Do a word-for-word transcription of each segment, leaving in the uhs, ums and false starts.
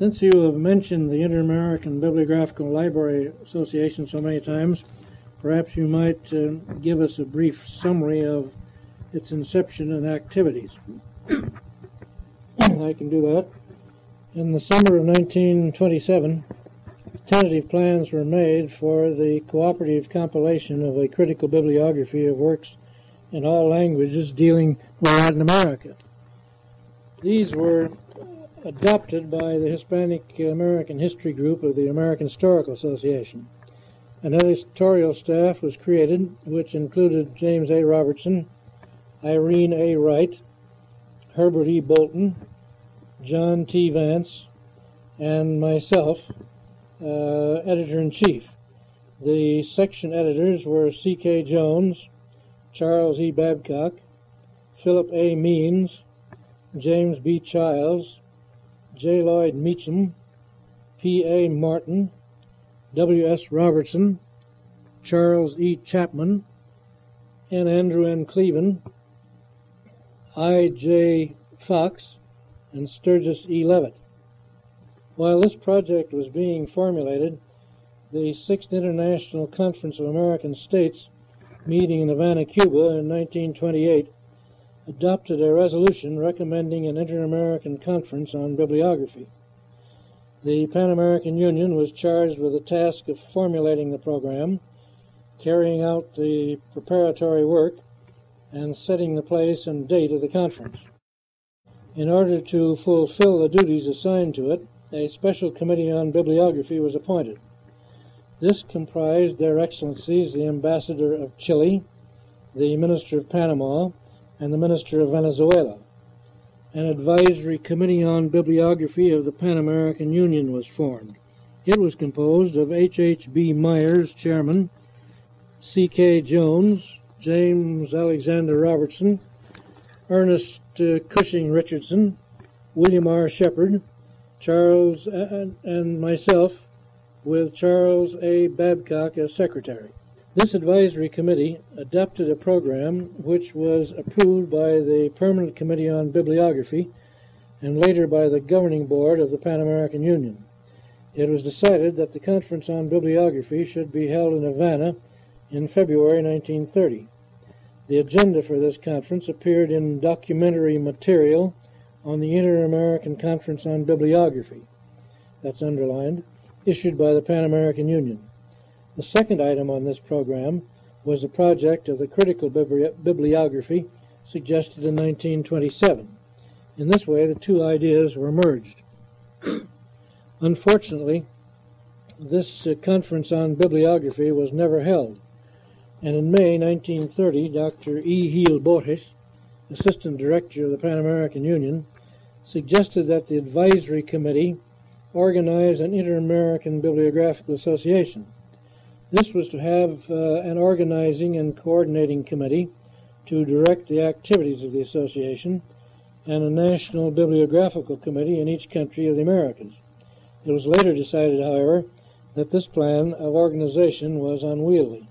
Since you have mentioned the Inter-American Bibliographical Library Association so many times, perhaps you might uh, give us a brief summary of its inception and activities. I can do that. In the summer of nineteen twenty-seven, tentative plans were made for the cooperative compilation of a critical bibliography of works in all languages dealing with Latin America. These were adopted by the Hispanic American History Group of the American Historical Association. An editorial staff was created, which included James A. Robertson, Irene A. Wright, Herbert E. Bolton, John T. Vance, and myself, uh, editor-in-chief. The section editors were C K Jones, Charles E. Babcock, Philip A. Means, James B. Childs, J. Lloyd Meacham, P. A. Martin, W. S. Robertson, Charles E. Chapman, and Andrew N. Cleven, I. J. Fox, and Sturgis E. Levitt. While this project was being formulated, the Sixth International Conference of American States, meeting in Havana, Cuba in nineteen twenty-eight, adopted a resolution recommending an Inter-American Conference on Bibliography. The Pan American Union was charged with the task of formulating the program, carrying out the preparatory work, and setting the place and date of the conference. In order to fulfill the duties assigned to it, a special committee on bibliography was appointed. This comprised Their Excellencies the Ambassador of Chile, the Minister of Panama, and the Minister of Venezuela. An advisory committee on bibliography of the Pan American Union was formed. It was composed of H H B Myers, Chairman, C K Jones, James Alexander Robertson, Ernest uh, Cushing Richardson, William R. Shepard, Charles, uh, and myself, with Charles A. Babcock as Secretary. This advisory committee adopted a program which was approved by the Permanent Committee on Bibliography and later by the Governing Board of the Pan American Union. It was decided that the Conference on Bibliography should be held in Havana in February nineteen thirty. The agenda for this conference appeared in documentary material on the Inter-American Conference on Bibliography, that's underlined, issued by the Pan American Union. The second item on this program was the project of the critical bibli bibliography suggested in nineteen twenty-seven. In this way, the two ideas were merged. Unfortunately, this uh, conference on bibliography was never held, and in May nineteen thirty, Doctor E. Gil Borges, Assistant Director of the Pan American Union, suggested that the advisory committee organize an Inter-American Bibliographical Association. This was to have uh, an organizing and coordinating committee to direct the activities of the association and a national bibliographical committee in each country of the Americas. It was later decided, however, that this plan of organization was unwieldy.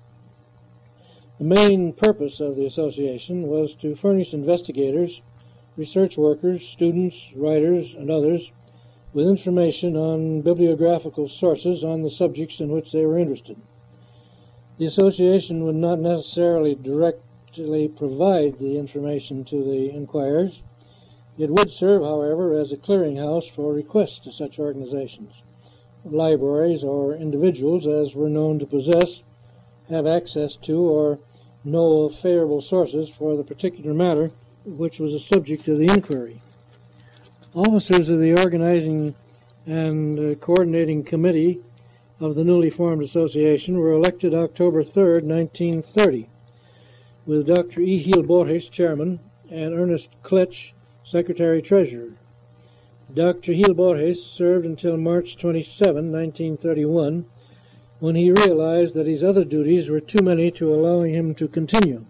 The main purpose of the association was to furnish investigators, research workers, students, writers, and others with information on bibliographical sources on the subjects in which they were interested. The association would not necessarily directly provide the information to the inquirers. It would serve, however, as a clearinghouse for requests to such organizations, libraries, or individuals as were known to possess, have access to, or know of favorable sources for the particular matter which was the subject of the inquiry. Officers of the organizing and uh, coordinating committee of the newly formed association were elected October third, nineteen thirty, with Doctor E. Gil Borges, Chairman, and Ernest Kletch, Secretary-Treasurer. Doctor Gil Borges served until March twenty-seventh, nineteen thirty-one, when he realized that his other duties were too many to allow him to continue.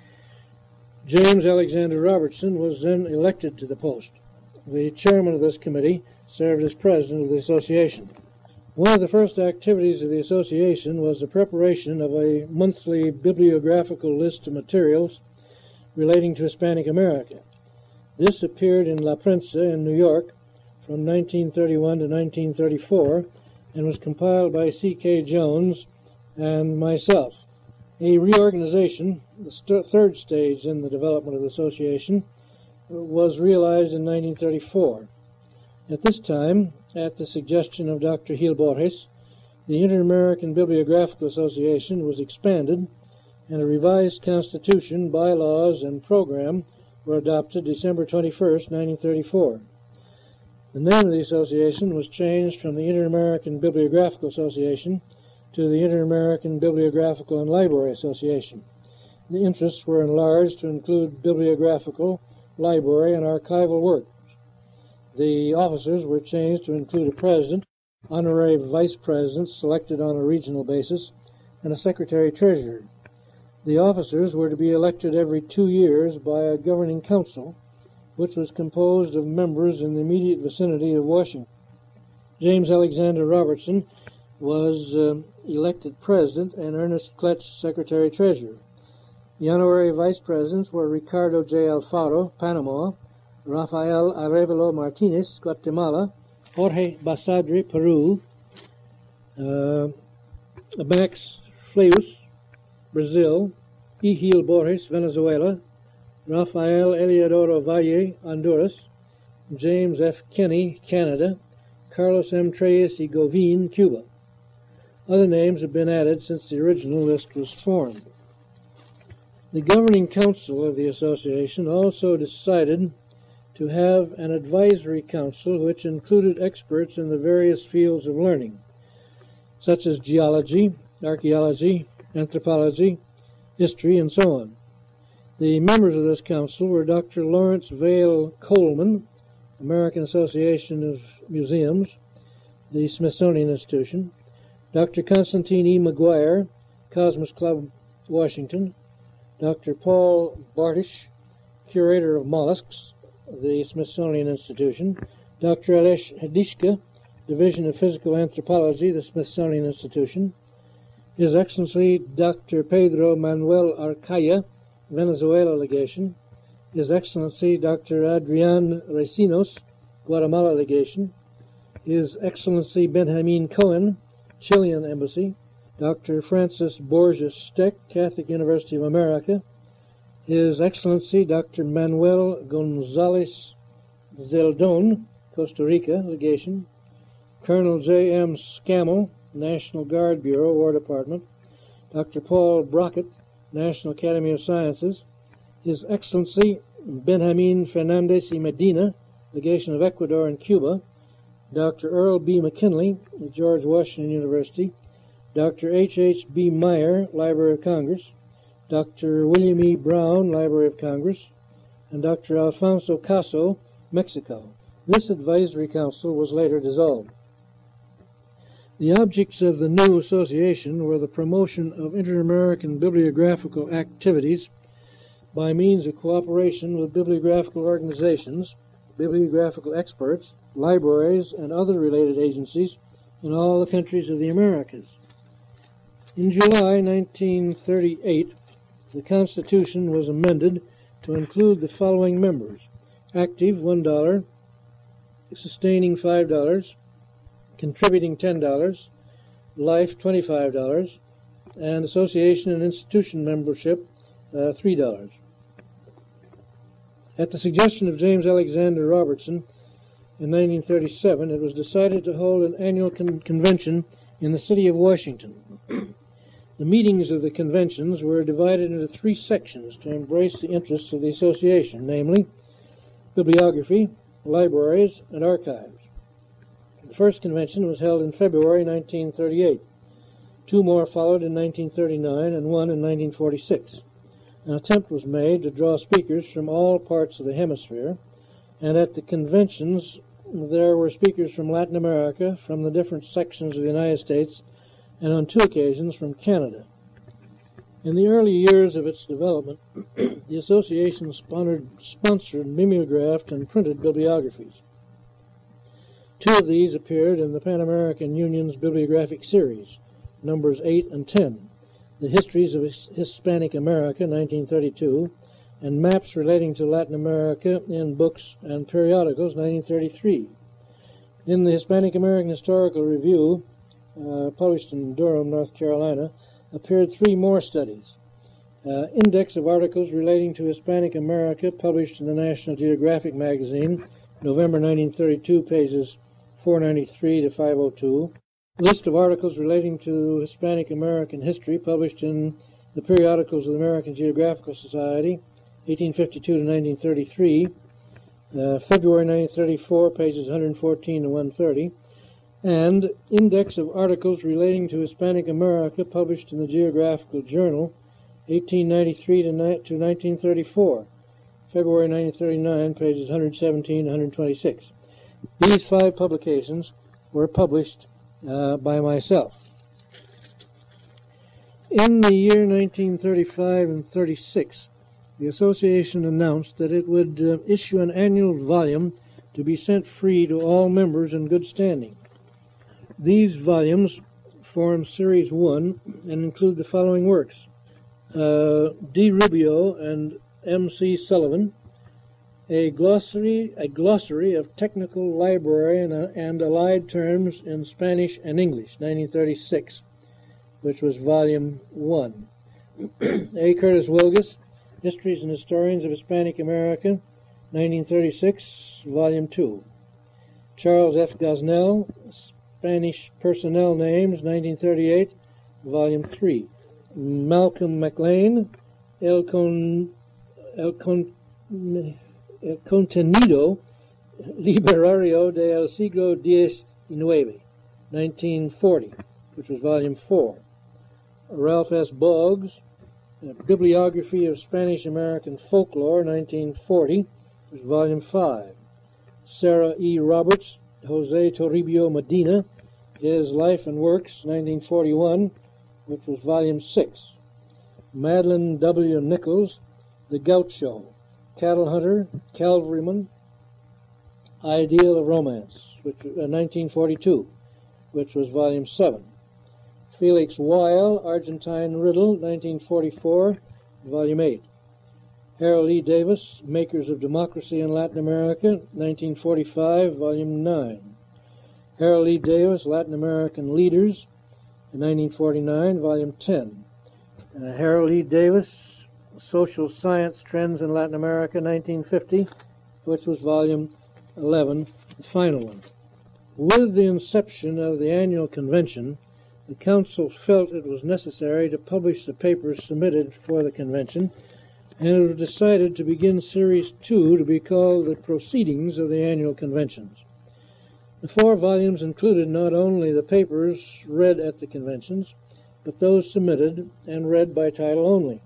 James Alexander Robertson was then elected to the post. The chairman of this committee served as president of the association. One of the first activities of the association was the preparation of a monthly bibliographical list of materials relating to Hispanic America. This appeared in La Prensa in New York from nineteen thirty-one to nineteen thirty-four and was compiled by C K Jones and myself. A reorganization, the st- third stage in the development of the association, was realized in nineteen thirty-four. At this time, at the suggestion of Doctor Gil Borges, the Inter-American Bibliographical Association was expanded, and a revised constitution, bylaws, and program were adopted December twenty-first, nineteen thirty-four. The name of the association was changed from the Inter-American Bibliographical Association to the Inter-American Bibliographical and Library Association. The interests were enlarged to include bibliographical, library, and archival works. The officers were changed to include a president, honorary vice presidents selected on a regional basis, and a secretary-treasurer. The officers were to be elected every two years by a governing council, which was composed of members in the immediate vicinity of Washington. James Alexander Robertson was uh, elected president and Ernest Kletch secretary-treasurer. The honorary vice presidents were Ricardo J. Alfaro, Panama, Rafael Arevalo Martinez, Guatemala, Jorge Basadre, Peru, uh, Max Fleus, Brazil, Egil Borges, Venezuela, Rafael Eliodoro Valle, Honduras, James F. Kenny, Canada, Carlos M. Treyes y Govin, Cuba. Other names have been added since the original list was formed. The governing council of the association also decided to have an advisory council which included experts in the various fields of learning, such as geology, archaeology, anthropology, history, and so on. The members of this council were Doctor Lawrence Vail Coleman, American Association of Museums, the Smithsonian Institution, Doctor Constantine E. McGuire, Cosmos Club, Washington, Doctor Paul Bartish, Curator of Mollusks, the Smithsonian Institution, Doctor Alesh Hadishka, Division of Physical Anthropology, the Smithsonian Institution, His Excellency Doctor Pedro Manuel Arcaya, Venezuela Legation, His Excellency Doctor Adrian Recinos, Guatemala Legation, His Excellency Benjamin Cohen, Chilean Embassy, Doctor Francis Borges Steck, Catholic University of America, His Excellency Doctor Manuel Gonzalez Zeldon, Costa Rica Legation, Colonel J M Scammell, National Guard Bureau, War Department, Doctor Paul Brockett, National Academy of Sciences, His Excellency Benjamin Fernandez y Medina, Legation of Ecuador and Cuba, Doctor Earl B. McKinley, George Washington University, Doctor H H B. Meyer, Library of Congress, Doctor William E. Brown, Library of Congress, and Doctor Alfonso Caso, Mexico. This advisory council was later dissolved. The objects of the new association were the promotion of inter-American bibliographical activities by means of cooperation with bibliographical organizations, bibliographical experts, libraries, and other related agencies in all the countries of the Americas. In July nineteen thirty-eight, the Constitution was amended to include the following members: active, one dollar, sustaining, five dollars, contributing, ten dollars, life, twenty-five dollars, and association and institution membership, uh, three dollars. At the suggestion of James Alexander Robertson in nineteen thirty-seven, it was decided to hold an annual con- convention in the city of Washington. The meetings of the conventions were divided into three sections to embrace the interests of the association, namely bibliography, libraries, and archives. The first convention was held in February nineteen thirty-eight. Two more followed in nineteen thirty-nine and one in nineteen forty-six. An attempt was made to draw speakers from all parts of the hemisphere, and at the conventions there were speakers from Latin America, from the different sections of the United States, and on two occasions from Canada. In the early years of its development, the association sponsored, sponsored mimeographed and printed bibliographies. Two of these appeared in the Pan American Union's bibliographic series, numbers eight and ten, The Histories of Hispanic America, nineteen thirty-two, and Maps Relating to Latin America in Books and Periodicals, nineteen thirty-three. In the Hispanic American Historical Review, uh, published in Durham, North Carolina, appeared three more studies. Uh, index of articles relating to Hispanic America, published in the National Geographic magazine, November nineteen thirty-two, pages four ninety-three to five oh two. List of articles relating to Hispanic American history, published in the Periodicals of the American Geographical Society, eighteen fifty-two to nineteen thirty-three, uh, February nineteen thirty-four, pages one fourteen to one thirty, and Index of Articles Relating to Hispanic America, published in the Geographical Journal, eighteen ninety-three to nineteen thirty-four, February nineteen thirty-nine, pages one seventeen to one twenty-six. These five publications were published uh, by myself. In the year nineteen thirty-five and thirty-six, the association announced that it would uh, issue an annual volume to be sent free to all members in good standing. These volumes form Series one and include the following works: uh, D. Rubio and M. C. Sullivan, a glossary, a glossary of technical library and, uh, and allied terms in Spanish and English, nineteen thirty-six, which was Volume one. A. Curtis Wilgus, Histories and Historians of Hispanic America, nineteen thirty-six, Volume two. Charles F. Gosnell, Spanish Personnel Names, nineteen thirty-eight, Volume three. Malcolm McLean, El, Con, El, Con, El Contenido Literario de el Siglo diecinueve, nineteen forty, which was Volume four. Ralph S. Boggs, Bibliography of Spanish American Folklore, nineteen forty, which was Volume five. Sarah E. Roberts, Jose Toribio Medina, His Life and Works, nineteen forty-one, which was Volume six. Madeline W. Nichols, The Gaucho, Cattle Hunter, Cavalryman, Ideal of Romance, which uh, nineteen forty-two, which was Volume seven. Felix Weil, Argentine Riddle, nineteen forty-four, Volume eight. Harold E. Davis, Makers of Democracy in Latin America, nineteen forty-five, Volume nine. Harold E. Davis, Latin American Leaders, nineteen forty-nine, Volume ten. Uh, Harold E. Davis, Social Science Trends in Latin America, nineteen fifty, which was Volume eleven, the final one. With the inception of the annual convention, the Council felt it was necessary to publish the papers submitted for the convention, and it was decided to begin Series two to be called the Proceedings of the Annual Conventions. The four volumes included not only the papers read at the conventions, but those submitted and read by title only.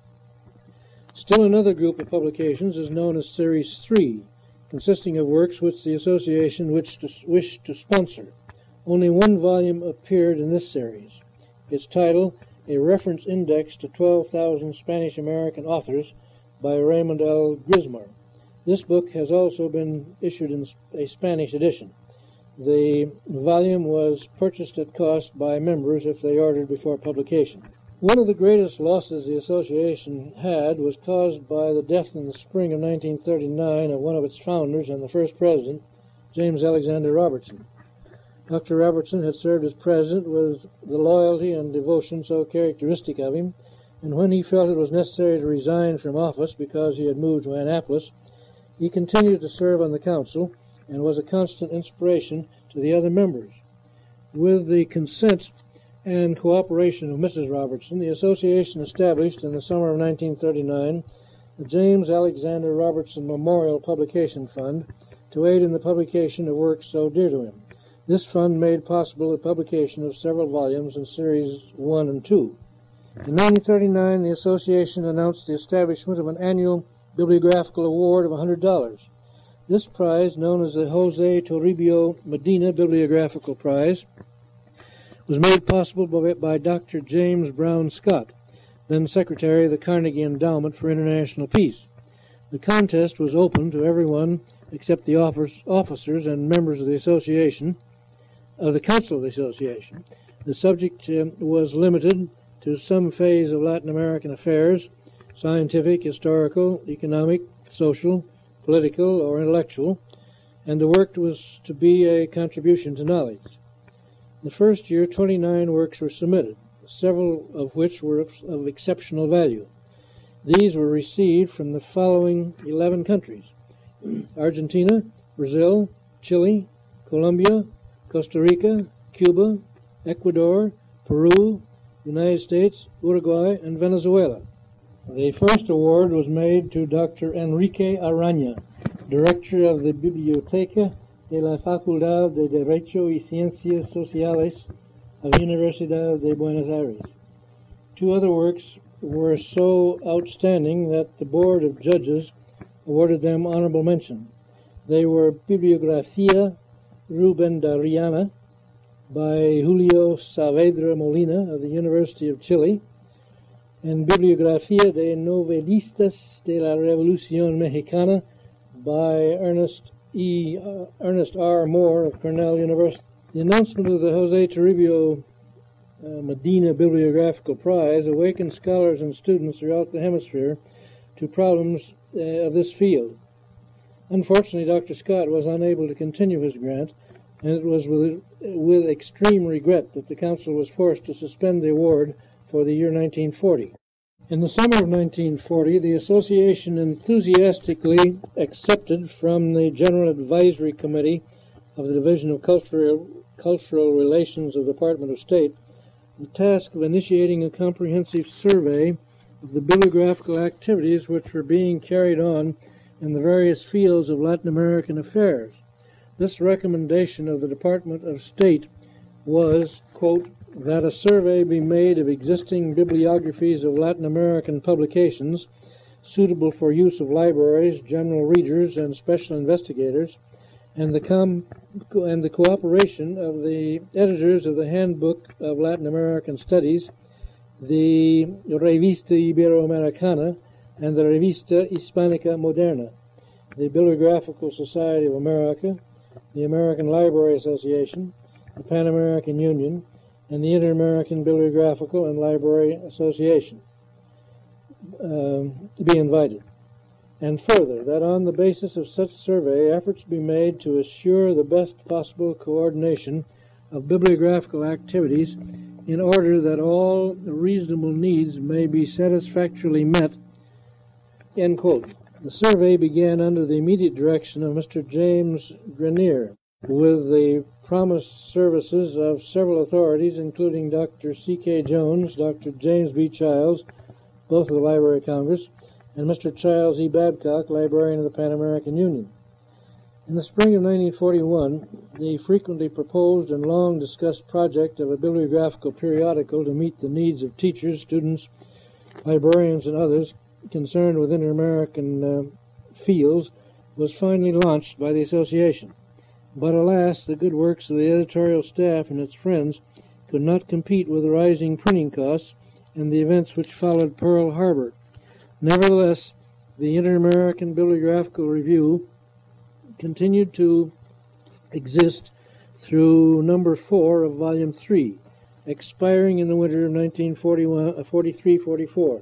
Still another group of publications is known as Series three, consisting of works which the association wished to, wished to sponsor. Only one volume appeared in this series. Its title, A Reference Index to twelve thousand Spanish-American Authors, by Raymond L. Grismar. This book has also been issued in a Spanish edition. The volume was purchased at cost by members if they ordered before publication. One of the greatest losses the association had was caused by the death in the spring of nineteen thirty-nine of one of its founders and the first president, James Alexander Robertson. Doctor Robertson had served as president with the loyalty and devotion so characteristic of him, and when he felt it was necessary to resign from office because he had moved to Annapolis, he continued to serve on the council and was a constant inspiration to the other members. With the consent and cooperation of Missus Robertson, the association established in the summer of nineteen thirty-nine the James Alexander Robertson Memorial Publication Fund to aid in the publication of works so dear to him. This fund made possible the publication of several volumes in Series one and two. In nineteen thirty-nine, the association announced the establishment of an annual bibliographical award of one hundred dollars. This prize, known as the Jose Toribio Medina Bibliographical Prize, was made possible by, by Doctor James Brown Scott, then Secretary of the Carnegie Endowment for International Peace. The contest was open to everyone except the officers and members of the association, of the Council of the Association. The subject uh, was limited to some phase of Latin American affairs, scientific, historical, economic, social, political, or intellectual, and the work was to be a contribution to knowledge. The first year, twenty-nine works were submitted, several of which were of, of exceptional value. These were received from the following eleven countries: Argentina, Brazil, Chile, Colombia, Costa Rica, Cuba, Ecuador, Peru, United States, Uruguay, and Venezuela. The first award was made to Doctor Enrique Araña, director of the Biblioteca de la Facultad de Derecho y Ciencias Sociales of the Universidad de Buenos Aires. Two other works were so outstanding that the Board of Judges awarded them honorable mention. They were Bibliografía Rubendariana by Julio Saavedra Molina of the University of Chile, and Bibliografía de Novelistas de la Revolución Mexicana by Ernest E. Uh, Ernest R. Moore of Cornell University. The announcement of the Jose Toribio uh, Medina Bibliographical Prize awakened scholars and students throughout the hemisphere to problems uh, of this field. Unfortunately, Doctor Scott was unable to continue his grant, and it was with, with extreme regret that the Council was forced to suspend the award for the year nineteen forty. In the summer of nineteen forty, the Association enthusiastically accepted from the General Advisory Committee of the Division of Cultural, Cultural Relations of the Department of State the task of initiating a comprehensive survey of the bibliographical activities which were being carried on in the various fields of Latin American affairs. This recommendation of the Department of State was, quote, that a survey be made of existing bibliographies of Latin American publications suitable for use of libraries, general readers, and special investigators, and the, com- and the cooperation of the editors of the Handbook of Latin American Studies, the Revista Iberoamericana, and the Revista Hispanica Moderna, the Bibliographical Society of America, the American Library Association, the Pan American Union, and the Inter-American Bibliographical and Library Association um, to be invited. And further, that on the basis of such survey, efforts be made to assure the best possible coordination of bibliographical activities in order that all reasonable needs may be satisfactorily met, end quote. The survey began under the immediate direction of Mister James Grenier, with the promised services of several authorities, including Doctor C K Jones, Doctor James B. Childs, both of the Library of Congress, and Mister Charles E. Babcock, librarian of the Pan American Union. In the spring of nineteen forty-one, the frequently proposed and long discussed project of a bibliographical periodical to meet the needs of teachers, students, librarians, and others concerned with inter-American uh, fields was finally launched by the association. But alas, the good works of the editorial staff and its friends could not compete with the rising printing costs and the events which followed Pearl Harbor. Nevertheless, the Inter-American Bibliographical Review continued to exist through number four of volume three, expiring in the winter of nineteen forty-three forty-four.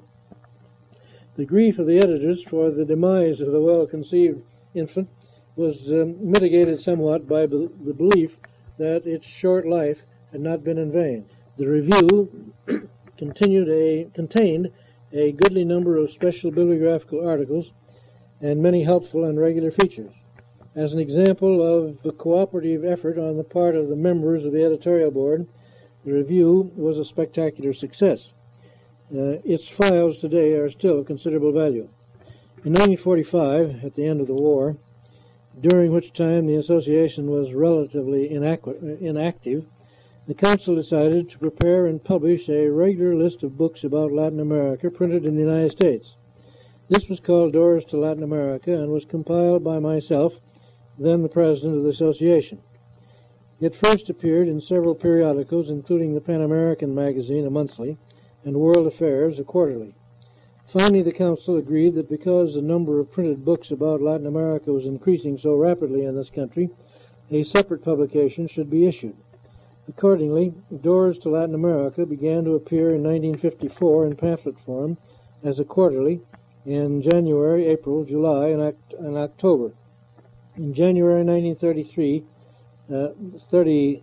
The grief of the editors for the demise of the well-conceived infant was um, mitigated somewhat by be- the belief that its short life had not been in vain. The review continued a, contained a goodly number of special bibliographical articles and many helpful and regular features. As an example of the cooperative effort on the part of the members of the editorial board, the review was a spectacular success. Uh, its files today are still of considerable value. In nineteen forty-five, at the end of the war, during which time the association was relatively inacu- inactive, the Council decided to prepare and publish a regular list of books about Latin America printed in the United States. This was called Doors to Latin America and was compiled by myself, then the president of the association. It first appeared in several periodicals, including the Pan American Magazine, a monthly, and World Affairs, a quarterly. Finally, the Council agreed that because the number of printed books about Latin America was increasing so rapidly in this country, a separate publication should be issued. Accordingly, Doors to Latin America began to appear in nineteen fifty-four in pamphlet form as a quarterly in January, April, July, and, Oct- and October. In January nineteen thirty-three, uh, thirty-six,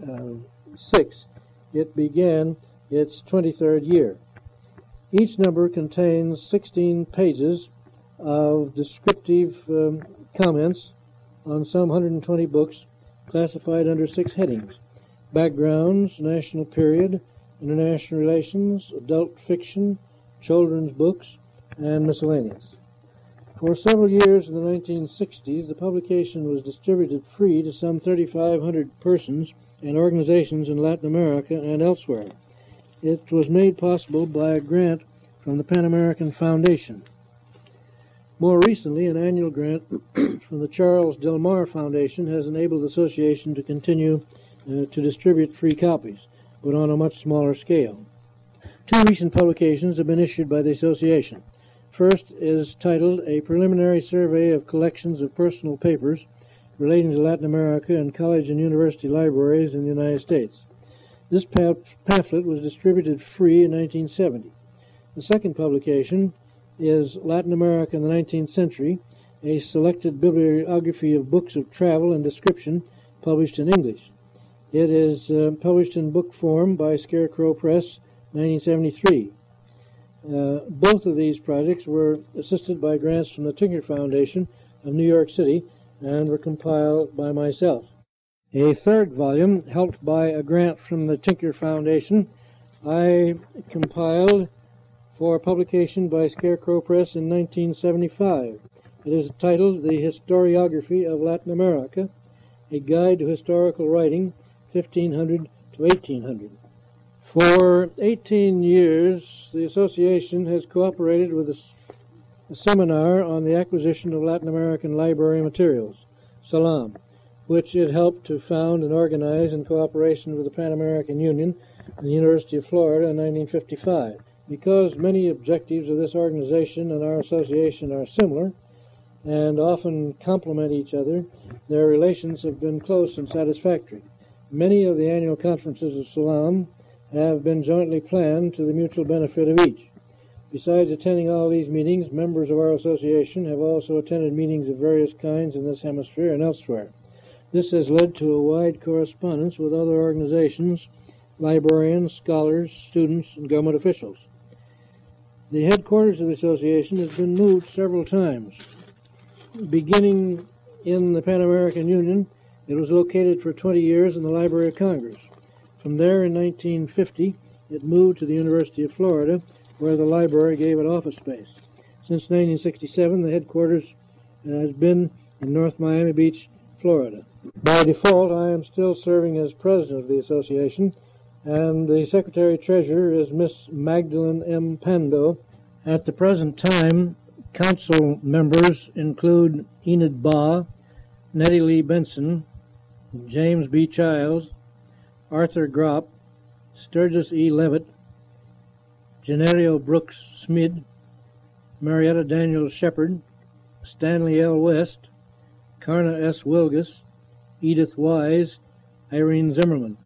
it began its twenty-third year. Each number contains sixteen pages of descriptive um, comments on some one hundred twenty books classified under six headings: backgrounds, national period, international relations, adult fiction, children's books, and miscellaneous. For several years in the nineteen sixties, the publication was distributed free to some thirty-five hundred persons and organizations in Latin America and elsewhere. It was made possible by a grant from the Pan American Foundation. More recently, an annual grant from the Charles Del Mar Foundation has enabled the association to continue uh, to distribute free copies, but on a much smaller scale. Two recent publications have been issued by the association. First is titled A Preliminary Survey of Collections of Personal Papers Relating to Latin America and College and University Libraries in the United States. This pamphlet was distributed free in nineteen seventy. The second publication is Latin America in the nineteenth century, a selected bibliography of books of travel and description published in English. It is uh, published in book form by Scarecrow Press, nineteen seventy-three. Uh, both of these projects were assisted by grants from the Tinker Foundation of New York City and were compiled by myself. A third volume, helped by a grant from the Tinker Foundation, I compiled for publication by Scarecrow Press in nineteen seventy-five. It is titled The Historiography of Latin America, a Guide to Historical Writing, fifteen hundred to eighteen hundred. For eighteen years, the association has cooperated with a, a seminar on the acquisition of Latin American library materials, SALAM, which it helped to found and organize in cooperation with the Pan American Union and the University of Florida in nineteen fifty-five. Because many objectives of this organization and our association are similar and often complement each other, their relations have been close and satisfactory. Many of the annual conferences of SALAM have been jointly planned to the mutual benefit of each. Besides attending all these meetings, members of our association have also attended meetings of various kinds in this hemisphere and elsewhere. This has led to a wide correspondence with other organizations, librarians, scholars, students, and government officials. The headquarters of the association has been moved several times. Beginning in the Pan American Union, it was located for twenty years in the Library of Congress. From there, in nineteen fifty, it moved to the University of Florida, where the library gave it office space. Since nineteen sixty-seven, the headquarters has been in North Miami Beach, Florida. By default, I am still serving as president of the association, and the secretary-treasurer is Miss Magdalene M. Pando. At the present time, council members include Enid Baugh, Nettie Lee Benson, James B. Childs, Arthur Gropp, Sturgis E. Levitt, Genario Brooks Smid, Marietta Daniels Shepard, Stanley L. West, Karna S. Wilgus, Edith Wise, Irene Zimmerman.